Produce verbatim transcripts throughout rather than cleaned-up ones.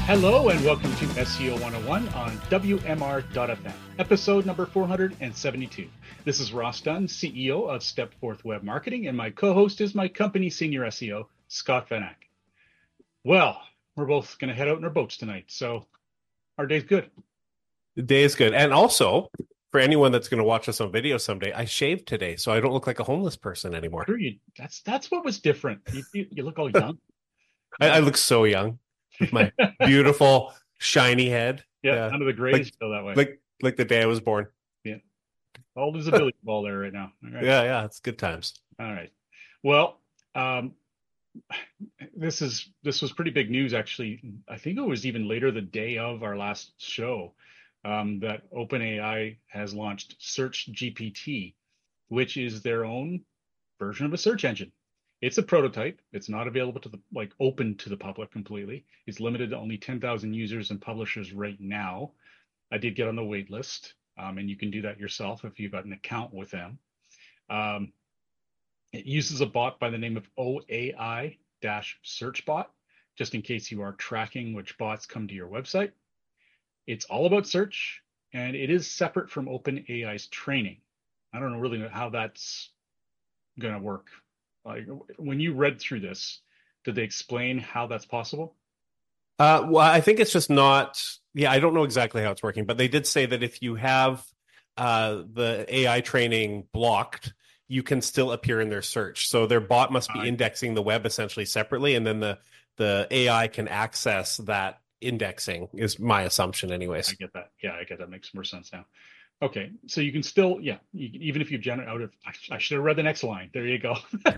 Hello and welcome to S E O one oh one on W M R dot F M, episode number four hundred seventy-two. This is Ross Dunn, C E O of Stepforth Web Marketing, and my co-host is my company senior S E O, Scott Van Ack. Well, we're both going to head out in our boats tonight, so our day's good. The day is good. And also, for anyone that's going to watch us on video someday, I shaved today, so I don't look like a homeless person anymore. Sure, you, that's that's what was different. You, you, you look all young. I, I look so young with my beautiful, shiny head. Yeah, yeah. None of the grays like, feel that way. Like like the day I was born. Yeah. All there's a billiard ball there right now. All right. Yeah, yeah, it's good times. All right. Well, um, this is this was pretty big news, actually. I think it was even later the day of our last show um, that OpenAI has launched Search G P T, which is their own version of a search engine. It's a prototype. It's not available to the like open to the public completely. It's limited to only ten thousand users and publishers right now. I did get on the wait list, um, and you can do that yourself if you've got an account with them. Um, it uses a bot by the name of O A I-SearchBot, just in case you are tracking which bots come to your website. It's all about search, and it is separate from OpenAI's training. I don't know really know how that's going to work. Like, when you read through this, did they explain how that's possible? Uh, well, I think it's just not. Yeah, I don't know exactly how it's working, but they did say that if you have uh, the A I training blocked, you can still appear in their search. So their bot must be uh, indexing the web essentially separately, and then the the A I can access that indexing. Is my assumption, anyways. I get that. Yeah, I get that. Makes more sense now. Okay, so you can still, yeah, you, even if you've generated out of, I, I should have read the next line. There you go.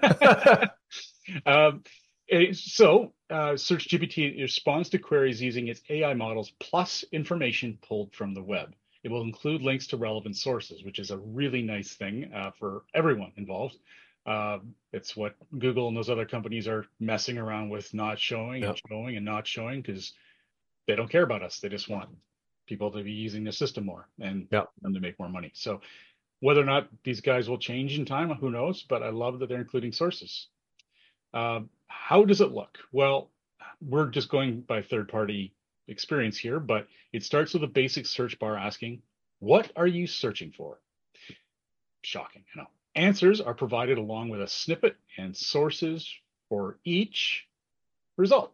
um, so uh, Search G P T responds to queries using its A I models plus information pulled from the web. It will include links to relevant sources, which is a really nice thing uh, for everyone involved. Uh, it's what Google and those other companies are messing around with, not showing yep. and showing and not showing, because they don't care about us. They just want people to be using the system more and yep. them to make more money. So whether or not these guys will change in time, who knows? But I love that they're including sources. Uh, how does it look? Well, we're just going by third-party experience here, but it starts with a basic search bar asking, what are you searching for? Shocking, you know. Answers are provided along with a snippet and sources for each result.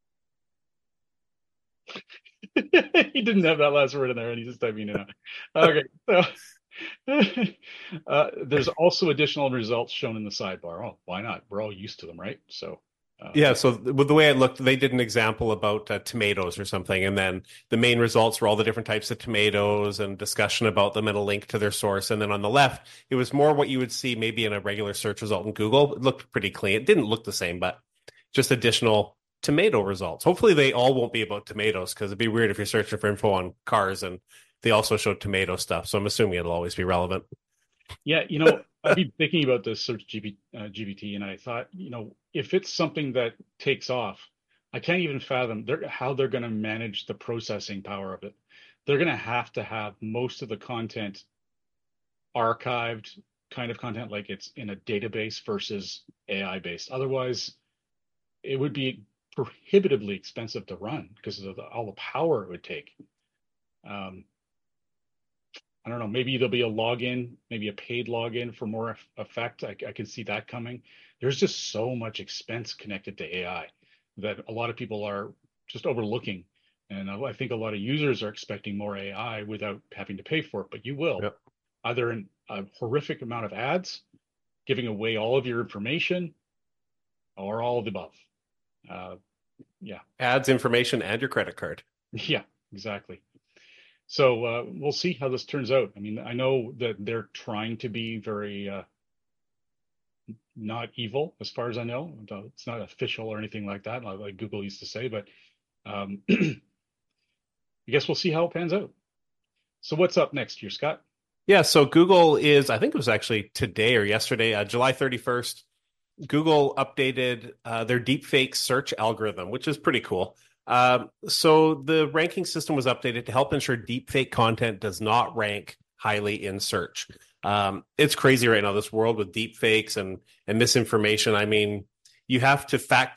He didn't have that last word in there, and he's just typing it out. Okay, so uh, there's also additional results shown in the sidebar. Oh, why not? We're all used to them, right? So uh, yeah. So with the way it looked, they did an example about uh, tomatoes or something, and then the main results were all the different types of tomatoes and discussion about them and a link to their source. And then on the left, it was more what you would see maybe in a regular search result in Google. It looked pretty clean. It didn't look the same, but just additional tomato results. Hopefully they all won't be about tomatoes, because it'd be weird if you're searching for info on cars and they also show tomato stuff. So I'm assuming it'll always be relevant. Yeah, you know, I've been thinking about this Search G P, uh, G P T, and I thought, you know, if it's something that takes off, I can't even fathom they're, how they're going to manage the processing power of it. They're going to have to have most of the content archived, kind of content, like it's in a database versus A I based. Otherwise, it would be prohibitively expensive to run because of the, all the power it would take. Um, I don't know, maybe there'll be a login, maybe a paid login for more effect. I, I can see that coming. There's just so much expense connected to A I that a lot of people are just overlooking. And I think a lot of users are expecting more A I without having to pay for it, but you will. Yep. Either in a horrific amount of ads, giving away all of your information, or all of the above. Uh, yeah. Ads, information, and your credit card. Yeah, exactly. So uh, we'll see how this turns out. I mean, I know that they're trying to be very uh, not evil, as far as I know. It's not official or anything like that, like Google used to say, but um, I guess we'll see how it pans out. So what's up next here, Scott? Yeah, so Google is, I think it was actually today or yesterday, uh, July thirty-first, Google updated uh, their deepfake search algorithm, which is pretty cool. Um, so the ranking system was updated to help ensure deepfake content does not rank highly in search. Um, it's crazy right now, this world with deepfakes and, and misinformation. I mean, you have to fact check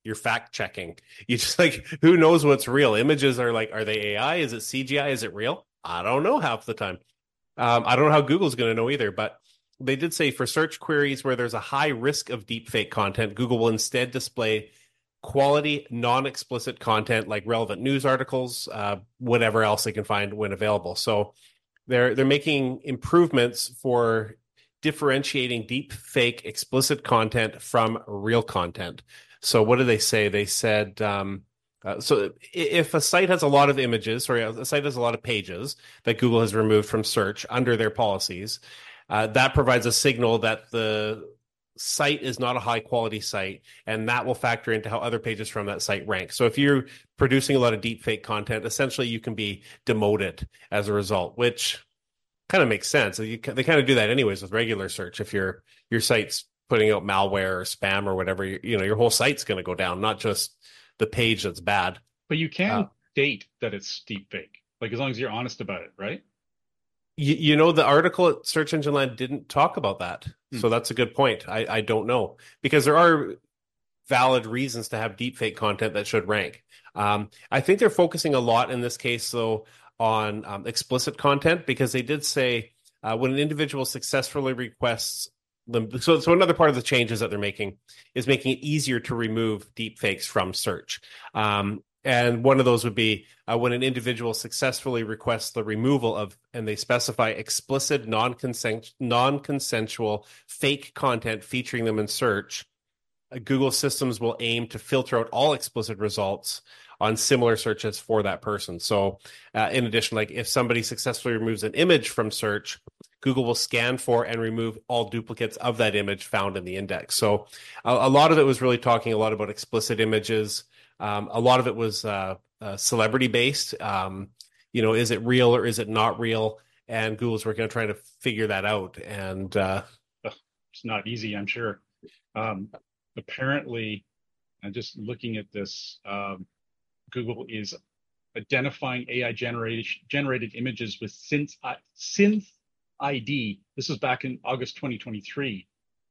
you're fact checking. You just like, who knows what's real? Images are like, are they A I? Is it C G I? Is it real? I don't know half the time. Um, I don't know how Google's going to know either, but they did say for search queries where there's a high risk of deepfake content, Google will instead display quality, non-explicit content like relevant news articles, uh, whatever else they can find when available. So they're they're making improvements for differentiating deep fake explicit content from real content. So what do they say? They said um, uh, so if a site has a lot of images, sorry, a site has a lot of pages that Google has removed from search under their policies, uh, that provides a signal that the site is not a high quality site, and that will factor into how other pages from that site rank. So if you're producing a lot of deep fake content, essentially you can be demoted as a result, which kind of makes sense. You, they kind of do that anyways with regular search. If your your site's putting out malware or spam or whatever, you, you know, your whole site's going to go down, not just the page that's bad. But you can Uh, state that it's deep fake, like as long as you're honest about it, right? You, you know, the article at Search Engine Land didn't talk about that. Hmm. So that's a good point. I, I don't know, because there are valid reasons to have deepfake content that should rank. Um, I think they're focusing a lot in this case, though, on um, explicit content, because they did say uh, when an individual successfully requests them. So, so another part of the changes that they're making is making it easier to remove deepfakes from search. Um, And one of those would be uh, when an individual successfully requests the removal of, and they specify explicit, non-consent, non-consensual fake content featuring them in search, uh, Google systems will aim to filter out all explicit results on similar searches for that person. So uh, in addition, like if somebody successfully removes an image from search, Google will scan for and remove all duplicates of that image found in the index. So a, a lot of it was really talking a lot about explicit images. Um, a lot of it was uh, uh, celebrity based. Um, you know, is it real or is it not real? And Google's working on trying to figure that out. And uh, It's not easy, I'm sure. Um, apparently, I'm just looking at this. Um, Google is identifying A I generated generated images with synth uh, synth I D. This was back in August twenty twenty-three.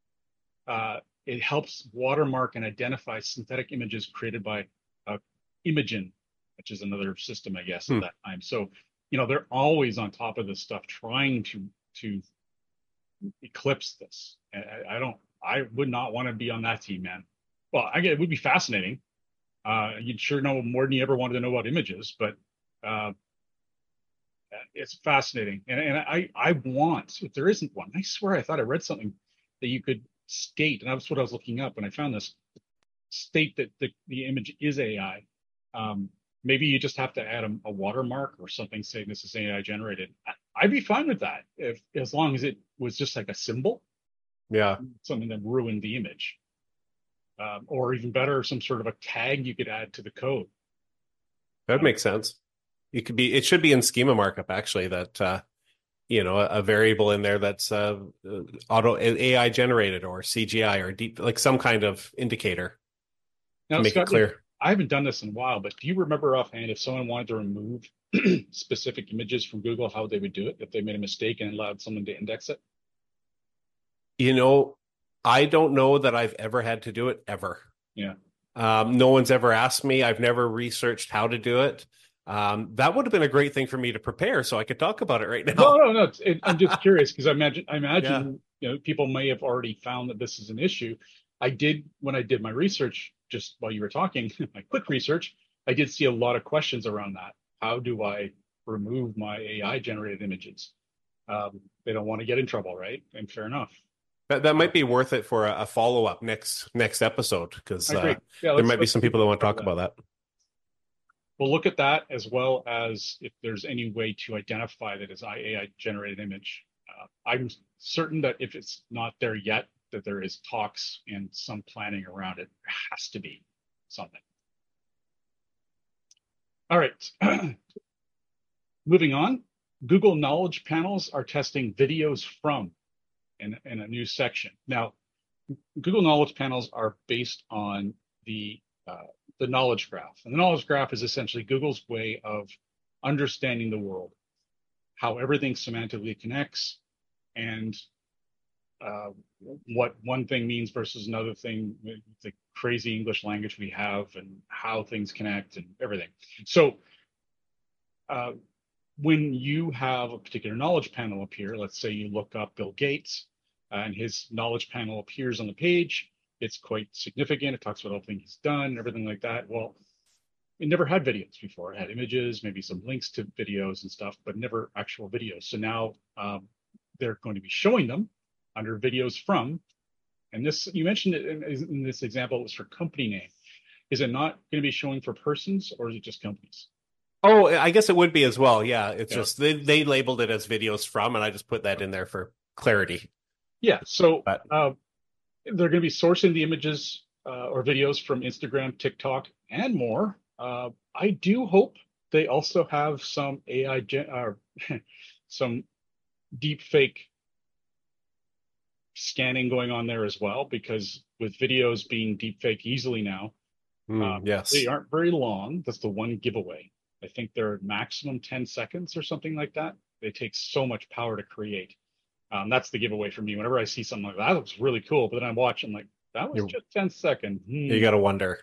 Uh, it helps watermark and identify synthetic images created by uh, Imagen, which is another system, I guess, hmm. at that time. So, you know, they're always on top of this stuff, trying to to eclipse this. I, I don't, I would not want to be on that team, man. Well, I get it would be fascinating. Uh, you'd sure know more than you ever wanted to know about images, but uh, it's fascinating. And, and I, I want, if there isn't one, I swear I thought I read something that you could state, and that's what I was looking up, and I found this, state that the, the image is A I. Um, maybe you just have to add a, a watermark or something saying this is A I generated. I, I'd be fine with that if, as long as it was just like a symbol, yeah, something that ruined the image. Um, or even better, some sort of a tag you could add to the code. that makes sense. It could be, it should be in schema markup actually, that uh, you know, a, a variable in there that's uh, auto A I generated or C G I or deep, like some kind of indicator Now, to make Scott, it clear. I haven't done this in a while, but do you remember offhand if someone wanted to remove specific images from Google, how they would do it if they made a mistake and allowed someone to index it? You know, I don't know that I've ever had to do it ever. Yeah. Um, no one's ever asked me. I've never researched how to do it. Um, that would have been a great thing for me to prepare so I could talk about it right now. No, no, no. It, I'm just curious because I imagine, I imagine, Yeah. you know, people may have already found that this is an issue. I did, when I did my research, just while you were talking, my quick research, I did see a lot of questions around that. How do I remove my A I generated images? Um, they don't want to get in trouble, right? And fair enough. That that might be worth it for a, a follow up next next episode, because I agree. uh, Yeah, there let's, might be let's some people that want to talk that. about that. We'll look at that, as well as if there's any way to identify that as A I generated image. Uh, I'm certain that if it's not there yet, that there is talks and some planning around it. There has to be something. All right. Moving on. Google Knowledge Panels are testing videos from in, in a new section. Now, Google Knowledge Panels are based on the uh, the knowledge graph. And the knowledge graph is essentially Google's way of understanding the world, how everything semantically connects, and uh, what one thing means versus another thing, the crazy English language we have and how things connect and everything. So uh, when you have a particular knowledge panel appear, let's say you look up Bill Gates and his knowledge panel appears on the page, it's quite significant. It talks about everything he's done, everything like that. Well, it never had videos before. It had images, maybe some links to videos and stuff, but never actual videos. So now um, they're going to be showing them under videos from, and this, you mentioned it in, in this example, it was for company name. Is it not going to be showing for persons, or is it just companies? Oh, I guess it would be as well. Yeah, it's Yeah. just they, they labeled it as videos from, and I just put that in there for clarity. Yeah, so But uh, they're going to be sourcing the images uh, or videos from Instagram, TikTok, and more. Uh, I do hope they also have some A I, gen- or some deep fake scanning going on there as well, because with videos being deep fake easily now, mm, um, yes, they aren't very long. That's the one giveaway. I think they're maximum ten seconds or something like that. They take so much power to create. Um, that's the giveaway for me. Whenever I see something like that, that looks really cool. But then I watch, I'm like, that was You're, just ten seconds. Hmm. you got to wonder.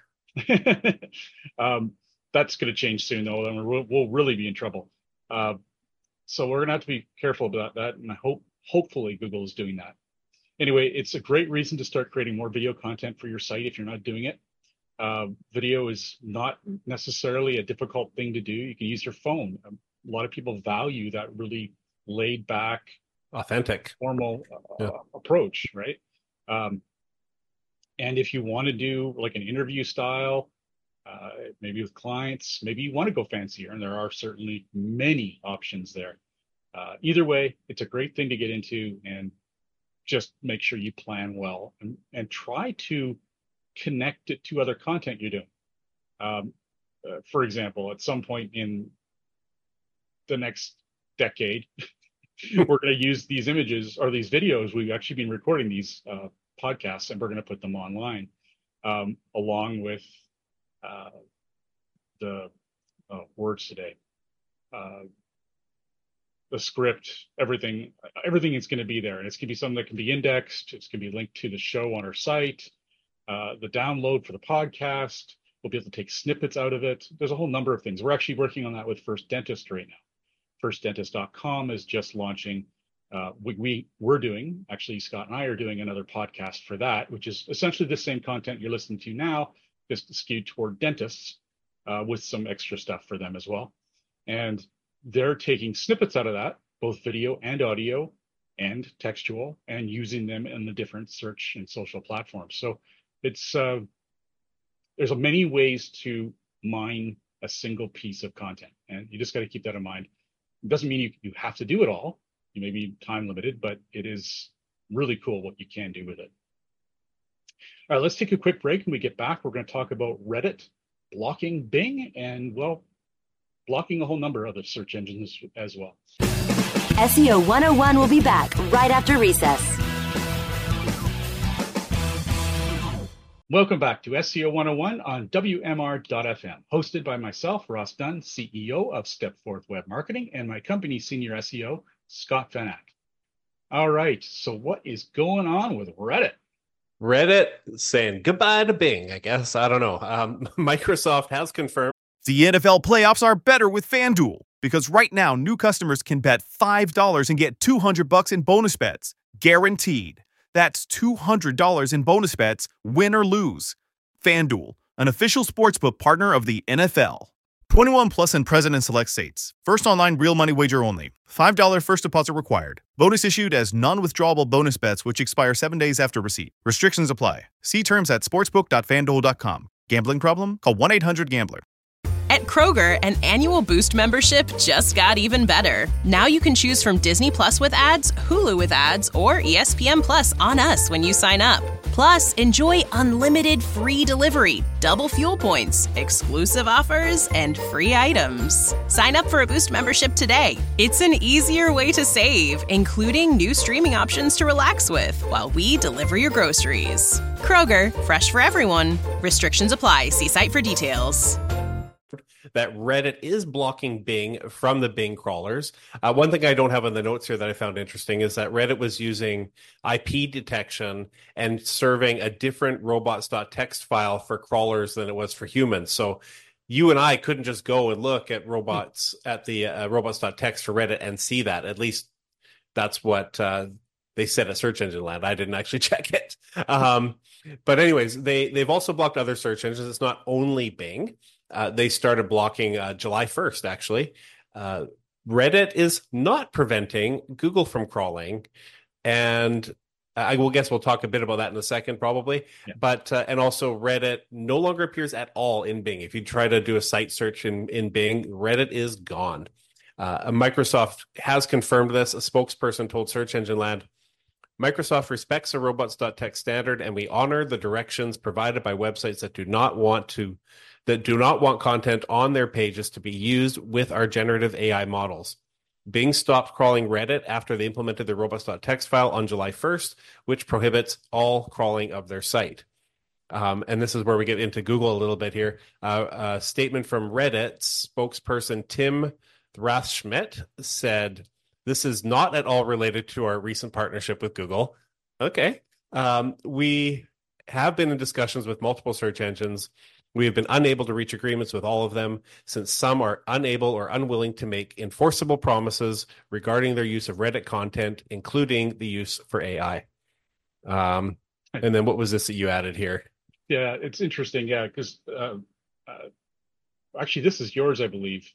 um, that's going to change soon, though. Then we'll, we'll really be in trouble. Uh, so we're going to have to be careful about that. And I hope, hopefully, Google is doing that. Anyway, it's a great reason to start creating more video content for your site if you're not doing it. Uh, video is not necessarily a difficult thing to do. You can use your phone. A lot of people value that really laid back, Authentic, formal uh, yeah. approach, right? Um, and if you want to do like an interview style, uh, maybe with clients, maybe you want to go fancier, and there are certainly many options there. Uh, either way, it's a great thing to get into, and just make sure you plan well and, and try to connect it to other content you're doing. Um, uh, for example, at some point in the next decade, we're going to use these images or these videos. We've actually been recording these uh, podcasts, and we're going to put them online um, along with uh, the uh, words today, uh, the script, everything. Everything is going to be there, and it's going to be something that can be indexed. It's going to be linked to the show on our site. Uh, the download for the podcast. We'll be able to take snippets out of it. There's a whole number of things. We're actually working on that with First Dentist right now. first dentist dot com is just launching. Uh, we, we, we're doing, actually, Scott and I are doing another podcast for that, which is essentially the same content you're listening to now, just skewed toward dentists uh, with some extra stuff for them as well. And they're taking snippets out of that, both video and audio and textual, and using them in the different search and social platforms. So it's uh, there's a many ways to mine a single piece of content, and you just got to keep that in mind. It doesn't mean you, you have to do it all. You may be time limited, but it is really cool what you can do with it. All right, let's take a quick break. When we get back, we're going to talk about Reddit blocking Bing and, well, blocking a whole number of other search engines as well. S E O one oh one will be back right after recess. Welcome back to S E O one oh one on W M R dot F M, hosted by myself, Ross Dunn, C E O of Stepforth Web Marketing, and my company's senior S E O, Scott Van Ack. All right, so what is going on with Reddit? Reddit saying goodbye to Bing, I guess. I don't know. Um, Microsoft has confirmed. The N F L playoffs are better with FanDuel, because right now new customers can bet five dollars and get two hundred bucks in bonus bets, guaranteed. That's two hundred dollars in bonus bets, win or lose. FanDuel, an official sportsbook partner of the N F L. twenty-one plus and present in select states. First online real money wager only. five dollars first deposit required. Bonus issued as non-withdrawable bonus bets which expire seven days after receipt. Restrictions apply. See terms at sportsbook dot fanduel dot com. Gambling problem? Call one eight hundred gambler. At Kroger, an annual Boost membership just got even better. Now you can choose from Disney Plus with ads, Hulu with ads, or E S P N Plus on us when you sign up. Plus, enjoy unlimited free delivery, double fuel points, exclusive offers, and free items. Sign up for a Boost membership today. It's an easier way to save, including new streaming options to relax with while we deliver your groceries. Kroger, fresh for everyone. Restrictions apply. See site for details. that Reddit is blocking Bing from the Bing crawlers. Uh, one thing I don't have on the notes here that I found interesting is that Reddit was using I P detection and serving a different robots.txt file for crawlers than it was for humans. So you and I couldn't just go and look at robots at the uh, robots.txt for Reddit and see that. At least that's what uh, they said at Search Engine Land. I didn't actually check it. Um, but anyways, they, they've also blocked other search engines. It's not only Bing. Uh, they started blocking uh, July first, actually. Uh, Reddit is not preventing Google from crawling. And I will guess we'll talk a bit about that in a second, probably. Yeah. But uh, and also Reddit no longer appears at all in Bing. If you try to do a site search in, in Bing, Reddit is gone. Uh, Microsoft has confirmed this. A spokesperson told Search Engine Land, Microsoft respects the robots.txt standard, and we honor the directions provided by websites that do not want to that do not want content on their pages to be used with our generative A I models. Bing stopped crawling Reddit after they implemented the robots.txt file on July first, which prohibits all crawling of their site. Um, and this is where we get into Google a little bit here. Uh, a statement from Reddit spokesperson Tim Thrathschmidt said, this is not at all related to our recent partnership with Google. Okay. Um, we have been in discussions with multiple search engines. We have been unable to reach agreements with all of them, since some are unable or unwilling to make enforceable promises regarding their use of Reddit content, including the use for A I. Um, and then what was this that you added here? Yeah, it's interesting. Yeah, because uh, uh, actually, this is yours, I believe.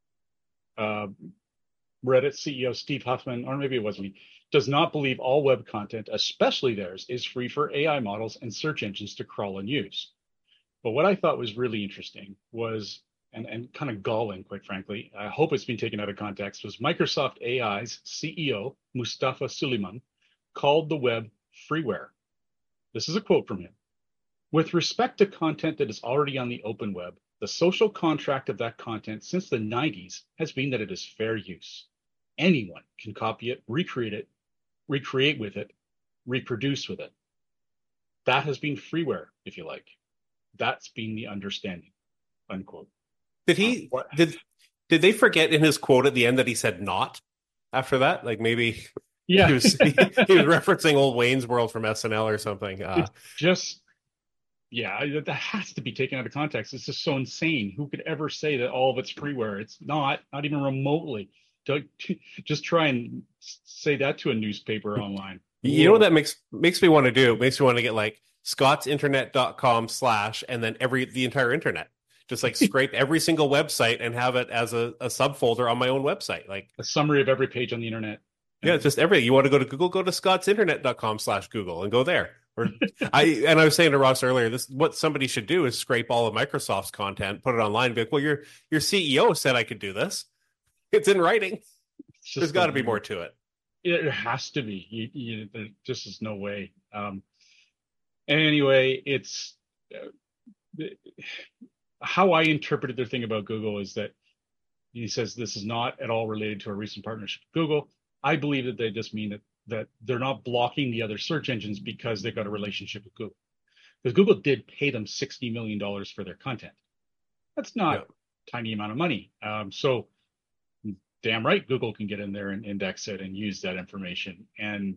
Uh, Reddit C E O Steve Huffman, or maybe it wasn't me, does not believe all web content, especially theirs, is free for A I models and search engines to crawl and use. But what I thought was really interesting was, and, and kind of galling, quite frankly, I hope it's been taken out of context, was Microsoft A I's C E O, Mustafa Suleyman, called the web freeware. This is a quote from him. With respect to content that is already on the open web, the social contract of that content since the nineties has been that it is fair use. Anyone can copy it, recreate it, recreate with it, reproduce with it. That has been freeware, if you like. That's been the understanding, unquote. Did he, uh, did, did they forget in his quote at the end that he said not after that? Like maybe yeah. he, was, he, he was referencing old Wayne's World from S N L or something. Uh, it's just, yeah, that has to be taken out of context. It's just so insane. Who could ever say that all of it's freeware? It's not, not even remotely. Just try and say that to a newspaper online. You know what that makes makes me want to do? It makes me want to get like scottsinternet.com slash and then every the entire internet. Just like scrape every single website and have it as a, a subfolder on my own website. Like a summary of every page on the internet. Yeah, just everything. You want to go to Google, go to scottsinternet.com slash Google and go there. Or I and I was saying to Ross earlier, this what somebody should do is scrape all of Microsoft's content, put it online, and be like, well, your your C E O said I could do this. It's in writing. It's There's got to be more to it. It has to be. You, you, there just is no way. Um, anyway, it's uh, how I interpreted their thing about Google is that he says this is not at all related to a recent partnership with Google. I believe that they just mean that that they're not blocking the other search engines because they've got a relationship with Google. Because Google did pay them sixty million dollars for their content. That's not yeah. a tiny amount of money. Um, so damn right, Google can get in there and index it and use that information. And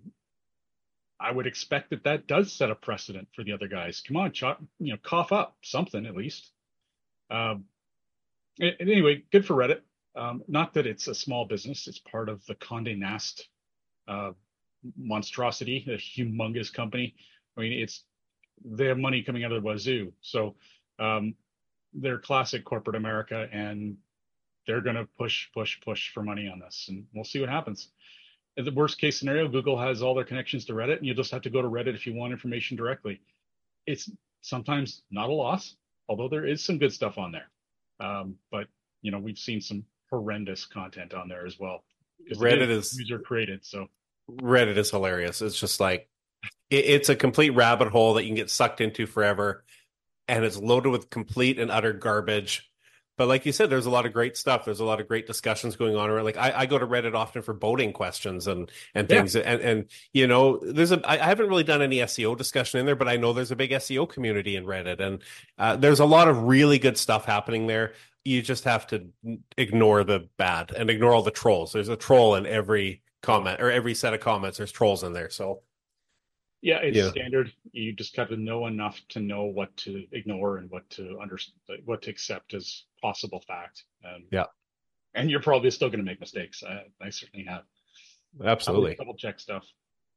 I would expect that that does set a precedent for the other guys. Come on, chop, you know, cough up something at least. Um, and anyway, good for Reddit. Um, not that it's a small business. It's part of the Condé Nast uh, monstrosity, a humongous company. I mean, it's they have money coming out of the wazoo. So um, they're classic corporate America, and they're going to push, push, push for money on this, and we'll see what happens. In the worst case scenario, Google has all their connections to Reddit, and you just have to go to Reddit if you want information directly. It's sometimes not a loss, although there is some good stuff on there. Um, but, you know, we've seen some horrendous content on there as well. Reddit is user created, so Reddit is hilarious. It's just like it, it's a complete rabbit hole that you can get sucked into forever, and it's loaded with complete and utter garbage. But like you said, there's a lot of great stuff. There's a lot of great discussions going on around. Like I, I go to Reddit often for boating questions and and things. Yeah. And and you know, there's a I haven't really done any S E O discussion in there, but I know there's a big S E O community in Reddit, and uh, there's a lot of really good stuff happening there. you just have to ignore the bad and ignore all the trolls. There's a troll in every comment or every set of comments. There's trolls in there. So yeah, it's Yeah. standard. You just have to know enough to know what to ignore and what to understand, what to accept as possible fact. Um, Yeah. And you're probably still going to make mistakes. I, I certainly have. absolutely. Double check stuff.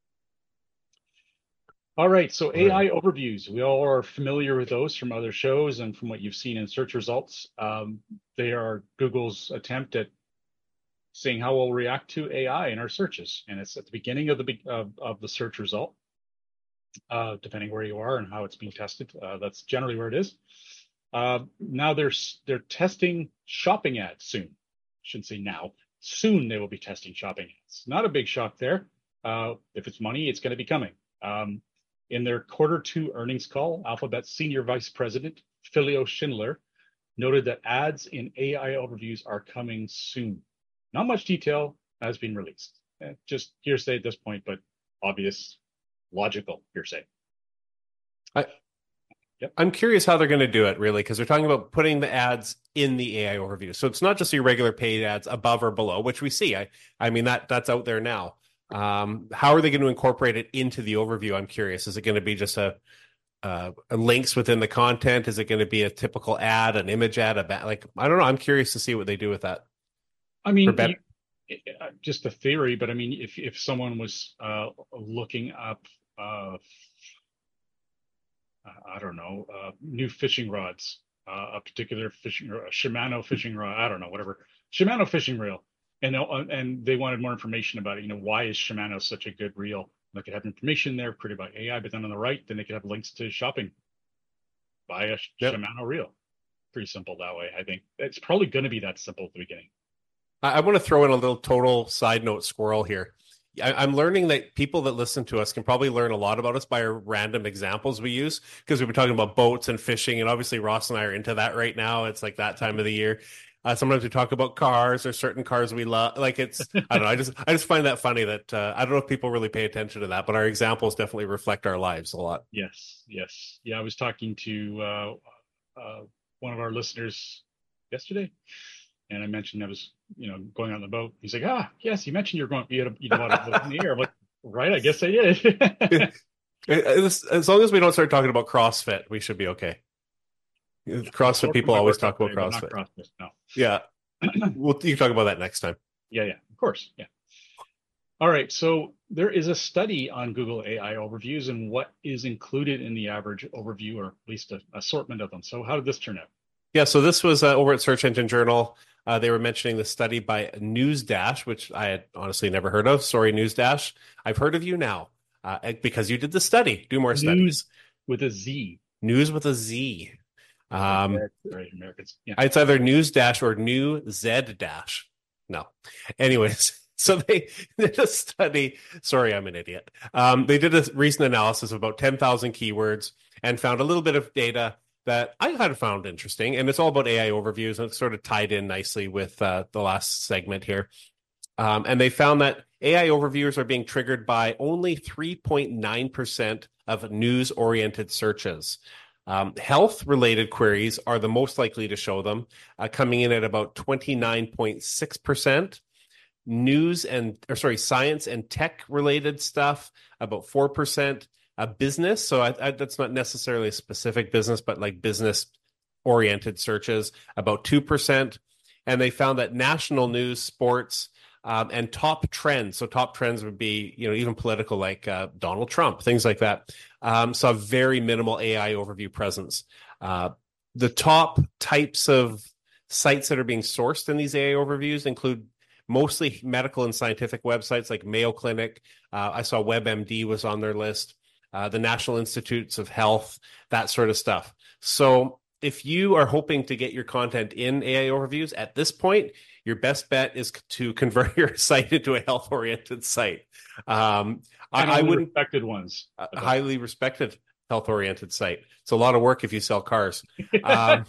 All right, so A I overviews. We all are familiar with those from other shows and from what you've seen in search results. Um, they are Google's attempt at saying how we'll react to A I in our searches, and it's at the beginning of the be- of, of the search result, uh, depending where you are and how it's being tested. Uh, that's generally where it is. Uh, now they're s- they're testing shopping ads soon. Shouldn't say now. Soon they will be testing shopping ads. Not a big shock there. Uh, if it's money, it's going to be coming. Um, in their quarter two earnings call, Alphabet's senior vice president, Philio Schindler, noted that ads in A I overviews are coming soon. Not much detail has been released. Eh, Just hearsay at this point, but obvious, logical hearsay. I'm curious how they're going to do it, really, because they're talking about putting the ads in the A I overview. So it's not just your regular paid ads above or below, which we see. I, I mean, that that's out there now. Um, how are they going to incorporate it into the overview? I'm curious. Is it going to be just a, uh, a links within the content? Is it going to be a typical ad, an image ad, a ba- like I don't know. I'm curious to see what they do with that. I mean, For better- you- uh, just a theory, but I mean, if if someone was uh, looking up, uh, I don't know, uh, new fishing rods, uh, a particular fishing, a Shimano fishing rod, I don't know, whatever, Shimano fishing reel, and they'll- uh, and they wanted more information about it. You know, why is Shimano such a good reel? They could have information there created by A I, but then on the right, then they could have links to shopping. Buy a Yep. Shimano reel. Pretty simple that way. I think it's probably going to be that simple at the beginning. I, I want to throw in a little total side note squirrel here. I, I'm learning that people that listen to us can probably learn a lot about us by our random examples we use, because we've been talking about boats and fishing, and obviously Ross and I are into that right now. It's like that time of the year. Uh, sometimes we talk about cars or certain cars we love. Like it's, I don't know. I just, I just find that funny that uh, I don't know if people really pay attention to that, but our examples definitely reflect our lives a lot. Yes, yes. Yeah, I was talking to uh, uh, one of our listeners yesterday, and I mentioned I was, you know, going on the boat. He's like, ah, yes, you mentioned you're going, you had a, you bought a boat in the air. I'm like, right, I guess I did. As, as long as we don't start talking about CrossFit, we should be okay. CrossFit people My always workout talk about today, but CrossFit. not CrossFit. No. Yeah. We'll, you can talk about that next time. Yeah, yeah, of course. Yeah. All right. So there is a study on Google A I overviews and what is included in the average overview, or at least an assortment of them. So how did this turn out? Yeah, so this was uh, over at Search Engine Journal. Uh, they were mentioning the study by NewsDash, which I had honestly never heard of. Sorry, NewsDash. I've heard of you now uh, because you did the study. Do more studies. News with a Z. News with a Z. Um, Right, Americans. Yeah. It's either News Dash or New Z Dash. No. Anyways, so they did a study. Sorry, I'm an idiot. Um, they did a recent analysis of about ten thousand keywords and found a little bit of data that I kind of found interesting. And it's all about A I overviews, and it's sort of tied in nicely with uh, the last segment here. Um, and they found that A I overviews are being triggered by only three point nine percent of news-oriented searches. Um, health-related queries are the most likely to show them, uh, coming in at about twenty-nine point six percent. News and, or sorry, science and tech-related stuff, about four percent. Uh, business, so I, I, that's not necessarily a specific business, but like business-oriented searches, about two percent. And they found that national news, sports, um, and top trends, so top trends would be, you know, even political, like uh, Donald Trump, things like that, um, saw very minimal A I overview presence. Uh, the top types of sites that are being sourced in these A I overviews include mostly medical and scientific websites like Mayo Clinic. Uh, I saw WebMD was on their list, uh, the National Institutes of Health, that sort of stuff. So if you are hoping to get your content in A I overviews at this point, your best bet is to convert your site into a health-oriented site. Um, I, I would respected ones, a highly respected health-oriented site. It's a lot of work if you sell cars, um,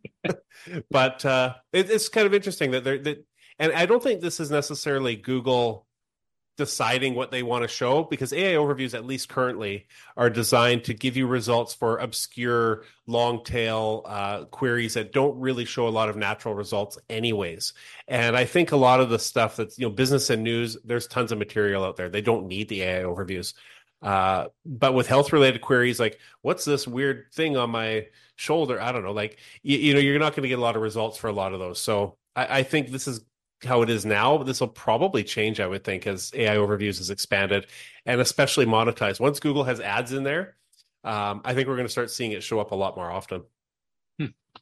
but uh, it, it's kind of interesting that they're that, and I don't think this is necessarily Google deciding what they want to show, because A I overviews, at least currently, are designed to give you results for obscure long tail uh, queries that don't really show a lot of natural results anyways. And I think a lot of the stuff that's, you know, business and news, there's tons of material out there. They don't need the A I overviews. Uh, but with health related queries, like what's this weird thing on my shoulder? I don't know, like, you, you know, you're not going to get a lot of results for a lot of those. So I, I think this is how it is now. This will probably change, I would think, as A I overviews is expanded and especially monetized. Once Google has ads in there, um, I think we're going to start seeing it show up a lot more often. Hmm.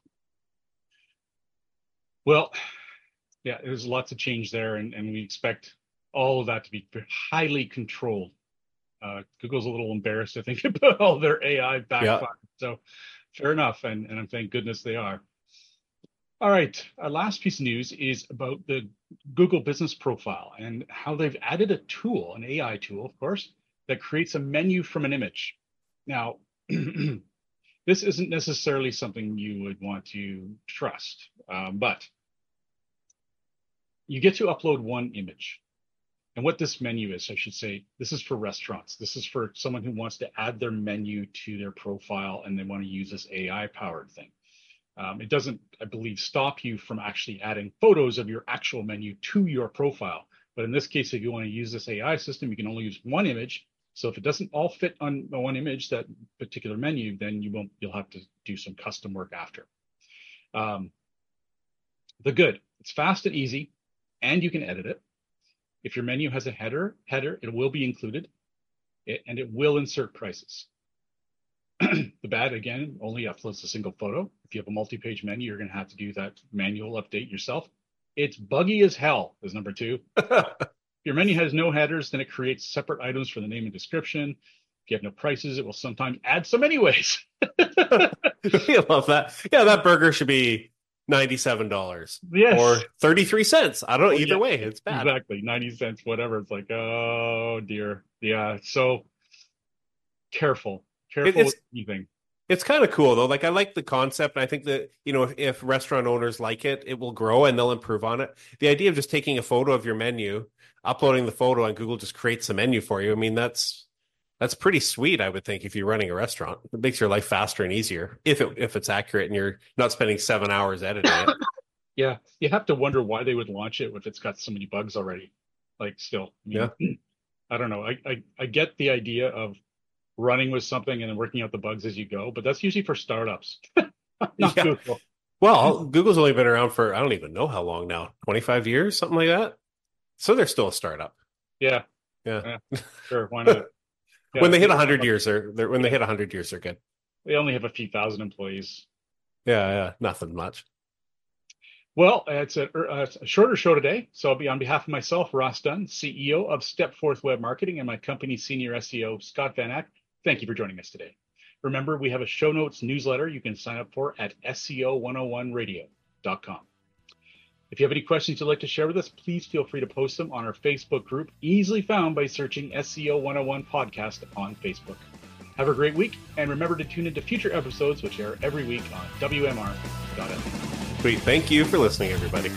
Well, yeah, there's lots of change there, and, and we expect all of that to be highly controlled. Uh, Google's a little embarrassed, I think, about all their A I backfire. Yeah. So fair enough, and, and thank goodness they are. All right, our last piece of news is about the Google Business Profile and how they've added a tool, an A I tool, of course, that creates a menu from an image. Now, this isn't necessarily something you would want to trust, um, but you get to upload one image. And what this menu is, I should say, this is for restaurants. This is for someone who wants to add their menu to their profile and they want to use this A I-powered thing. Um, it doesn't, I believe, stop you from actually adding photos of your actual menu to your profile. But in this case, if you want to use this A I system, you can only use one image. So if it doesn't all fit on one image, that particular menu, then you won't, you'll have to do some custom work after. Um, the good, it's fast and easy, and you can edit it. If your menu has a header, header, it will be included, it, and it will insert prices. The bad, again, only uploads a single photo. If you have a multi-page menu, you're going to have to do that manual update yourself. It's buggy as hell, is number two. If your menu has no headers, then it creates separate items for the name and description. If you have no prices, it will sometimes add some anyways. I love that. Yeah, that burger should be ninety-seven dollars. Yes. Or thirty-three cents. I don't know. Either yeah, way, it's bad. Exactly. ninety cents, whatever. It's like, oh, dear. Yeah. So careful. Careful it's, with anything. It's kind of cool, though. Like, I like the concept. And I think that, you know, if, if restaurant owners like it, it will grow and they'll improve on it. The idea of just taking a photo of your menu, uploading the photo, and Google just creates a menu for you. I mean, that's that's pretty sweet, I would think, if you're running a restaurant. It makes your life faster and easier if it if it's accurate and you're not spending seven hours editing it. Yeah. You have to wonder why they would launch it if it's got so many bugs already. Like, still. I mean, yeah. I don't know. I, I, I get the idea of running with something and then working out the bugs as you go, but that's usually for startups. Not yeah. Google. Well, Google's only been around for, I don't even know how long now, twenty-five years, something like that. So they're still a startup. Yeah. Yeah. yeah. Sure. Why not? Yeah. When they hit one hundred years, they're, they're when they hit one hundred years, they're good. They only have a few thousand employees. Yeah, yeah, nothing much. Well, it's a, a shorter show today. So I'll be on behalf of myself, Ross Dunn, C E O of Stepforth Web Marketing, and my company's senior S E O, Scott Van Ack. Thank you for joining us today. Remember, we have a show notes newsletter you can sign up for at S E O one oh one radio dot com. If you have any questions you'd like to share with us, please feel free to post them on our Facebook group, easily found by searching S E O one oh one Podcast on Facebook. Have a great week, and remember to tune into future episodes, which air every week on W M R dot F M. Sweet. Thank you for listening, everybody.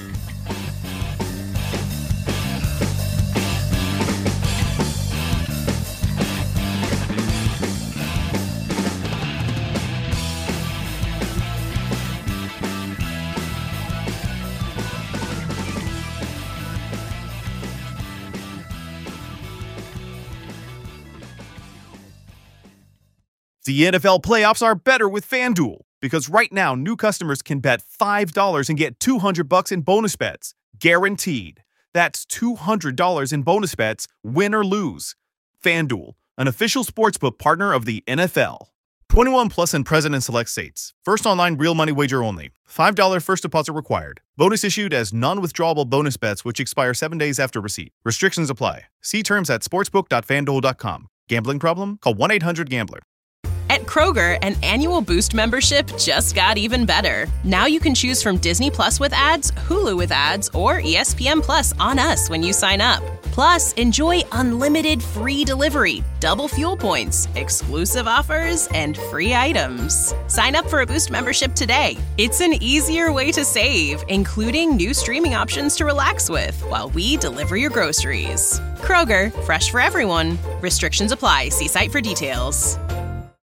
The N F L playoffs are better with FanDuel, because right now new customers can bet five dollars and get two hundred bucks in bonus bets, guaranteed. That's two hundred dollars in bonus bets, win or lose. FanDuel, an official sportsbook partner of the N F L. twenty-one plus and present in select states. First online real money wager only. five dollars first deposit required. Bonus issued as non-withdrawable bonus bets which expire seven days after receipt. Restrictions apply. See terms at sportsbook dot fan duel dot com. Gambling problem? Call one eight hundred gambler. At Kroger, an annual Boost membership just got even better. Now you can choose from Disney Plus with ads, Hulu with ads, or E S P N Plus on us when you sign up. Plus, enjoy unlimited free delivery, double fuel points, exclusive offers, and free items. Sign up for a Boost membership today. It's an easier way to save, including new streaming options to relax with while we deliver your groceries. Kroger, fresh for everyone. Restrictions apply. See site for details.